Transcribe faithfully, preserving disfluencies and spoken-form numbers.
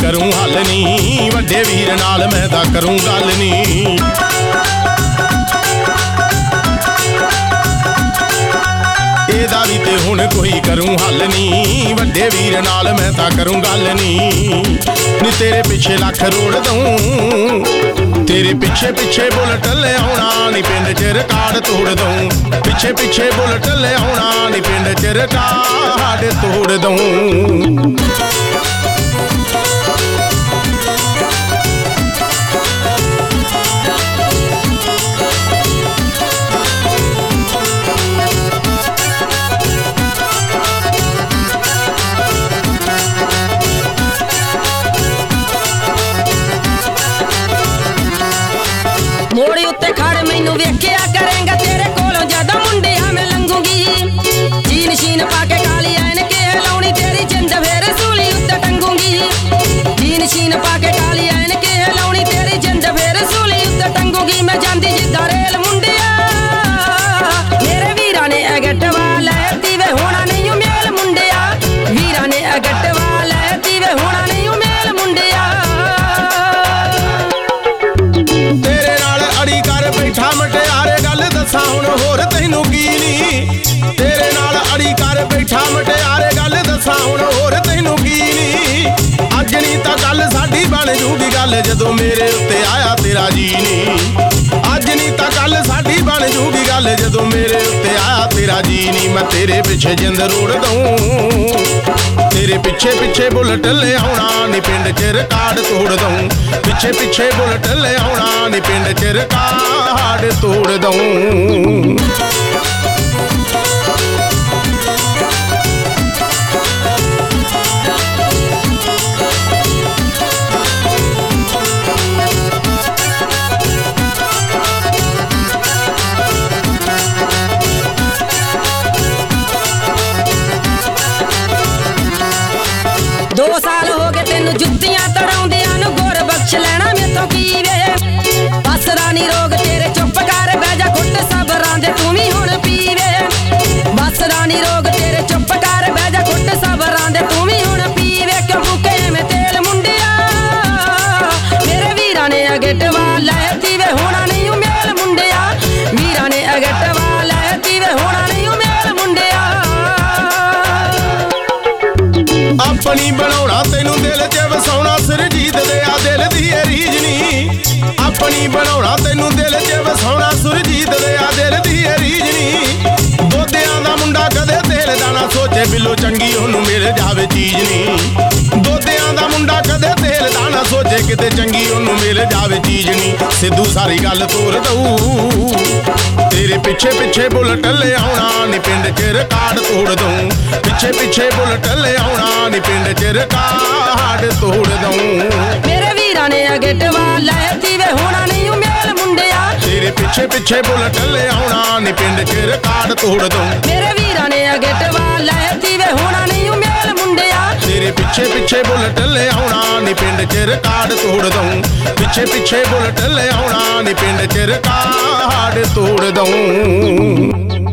करूं हल नी, वड्डे वीर नाल मैं तां करूं गल नी। एदा भी ते हुण कोई करूं हल नी, वड्डे वीर नाल मैं तां करूं गल नी। नी तेरे पिछे लख रोड़ दूं, तेरे पिछे पिछे बुलट ले आउणा नी, पिंड च रिकार्ड तोड़ दूं। पिछे पिछे बुलट ले आउणा नी, पिंड च रिकार्ड तोड़ दूं। मोड़ी उत्ते खड़ मैनू वेखिया करेंगा, तेरे कोलों ज्यादा मुंडिया मैं लंघूंगी। जीन शीन पाके काली ऐनक लाउणी, तेरी जिंद फेर सूली उत्ते टंगूंगी। जीन शीन पाके काली ऐनक लाउणी, तेरी जिंद फेर सूली उत्ते टंगूंगी। मैं जांदी जिद्दां रेल मुंडिया, मेरे वीरां ने अगट वाले तीवे होना नहीं मेल मुंडिया। वीरां ने अगट वाले तीवे होना नहीं मेल मुंडिया। बैठा मटियारे गल दसा हुण होर तैनू की नी, तेरे नाल अड़ी कर बैठा मटियारे गल दसा हुण होर तैनू की नी। अज नी तां कल साडी बन जूगी गल, जदों मेरे उत्ते आया तेरा जी नी। अज नी तां कल साडी बन जूगी गल, जदों मेरे उत्ते आया तेरा जी नी। मैं तेरे पिछे जिंद रोड़ दूं, तेरे पिछे पिछे बुलट ले आउणा नी, पिंड च रिकार्ड तोड़ दूं। पिछे पिछे बुलट ले आउणा नी, पिंड च रिकार्ड तोड़ दूं। दो साल हो गए तेनू जुत्तियां तड़ाउंदियां नू, गुर बख्श लैना मेथों की वे। बस रानी रोग तेरे चुप कर बह जा, घुट सबरां दे तू भी हुण पीवे। बस रानी रोग तेरे चुप कर बह जा, घुट सबरां दे तू भी हुण पीवे। क्यों फूके में तेल मुंडिया, मेरे वीरां ने अगट वाले तीवे होना नहीं मेल मुंडिया। वीरां ने अगट वाले तीवे होना नहीं मेल मुंडिया। अपनी बनाउणा तैनू दिल च वसाउणा, सुरजीत दिया दिल दी रीज नी। अपनी बनाउणा तैनू दिल च वसाउणा, सुरजीत दिया दिल दी रीज नी। दोदियां दा मुंडा कदे तेल दाना सोचे, बिलो चंगी ओनू मिल जावे चीज नी। दोदियां दा मुंडा कदे तेल दाना सोचे, किते चंगी ओनू मिल जावे चीज नी। सिद्धू सारी गल तोड़ दऊ, तेरे पिछे पिछे बुलट ले आउणा नी, पिंड च रिकार्ड तोड़ दूं। पिछे पिछे बुलट ले आउणा नी, पिंड च रिकार्ड तोड़ दूं। मेरे वीरां ने अगट वाले तीवे होना नहीं मेल मुंडिया। तेरे पिछे पिछे बुलट ले आउणा नी, पिंड च रिकार्ड तोड़ दूं। मेरे वीरां ने अगट वाले तीवे होना नहीं मेल मुंडिया। तेरे पिछे पिछे बुलट ले आउणा नी, पिंड च रिकार्ड तोड़ दूं। पिछे पिछे बुलट ले आउणा नी, पिंड च रिकार्ड तोड़ दूं।